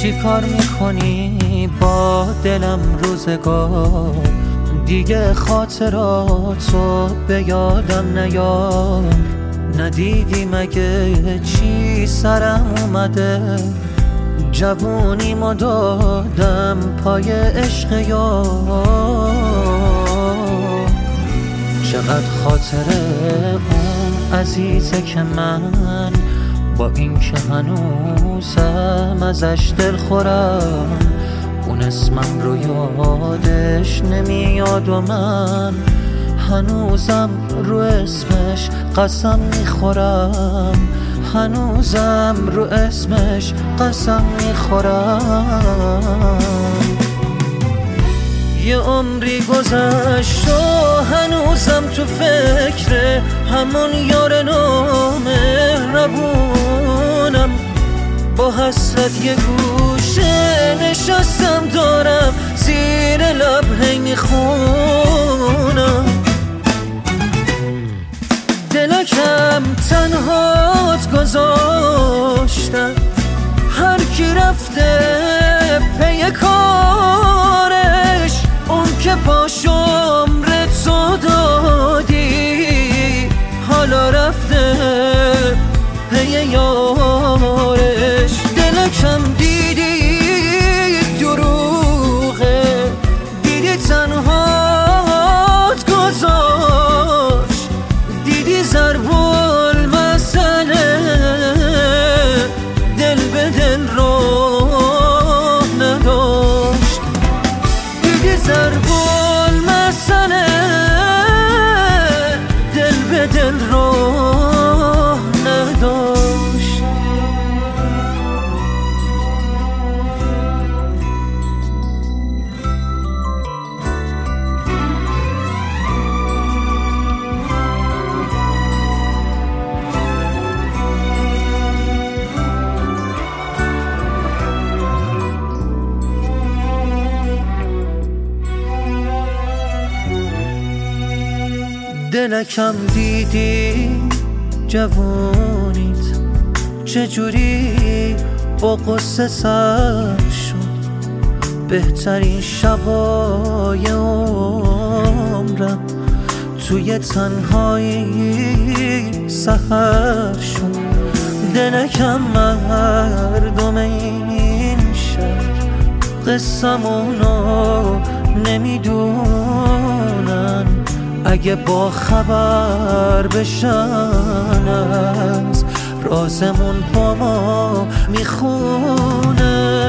چی کار میکنی با دلم روزگار؟ دیگه خاطراتو به یادم نیار. ندیدی مگه چی سرم اومده؟ جوونیمو دادم پای عشق یار. چقدر خاطره اون عزیزه که من با این که هنوزم ازش دل خورم. اون اسمم رو یادش نمیاد و من هنوزم رو اسمش قسم میخورم. هنوزم رو اسمش قسم میخورم. یه عمری گذشت و هنوزم تو فکر همون یار نامهربونم. با حسرت یه گوشه نشستم دارم زیر لب هی میخونم. دلکم تنهات گذاشتم، هر کی رفته پی کارش. اون که پاش عمرت تو دادی حالا رفته پی یارش. دلکم دیدی دروغه، دیدی تنهات گذاشت، دیدی ضرب المثله دل به دل راه نداشت. دیدی ضرب المثله دل به دل راه نداشت. دلکم دیدی جوونیت چجوری با قصه سر شد. بهترین شبای عمرم توی تنهایی سحر شد. دلکم مردم این شهر قصمونو نمیدونن. اگه با خبر بشن از رازمون با ما میخونن.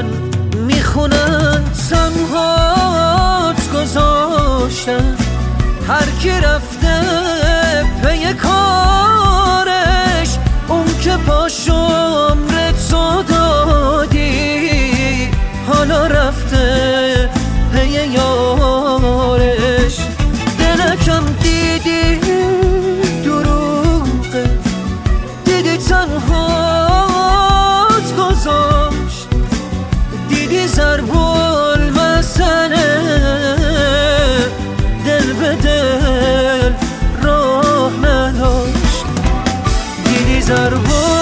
تنهات گذاشتن، هر کی رفته پی کارش. اون که پاش عمرت تو دادی حالا رفته پی یارش. دلکم دیدی دروغه، دیدی تنهات گذاشت، دیدی ضرب المثله دل به دل راه نداشت. دیدی ضرب